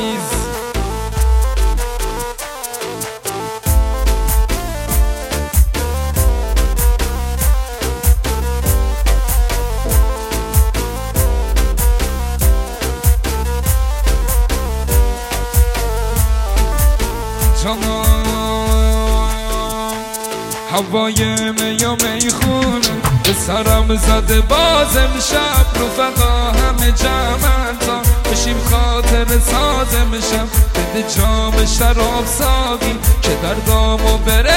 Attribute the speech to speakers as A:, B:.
A: عزیز. هوای می و میخونه به سرم زده باز امشب، رفقا همه جمعن تا بشیم خاطر ساز امشب. بده جام شراب ساقی که دردامو بره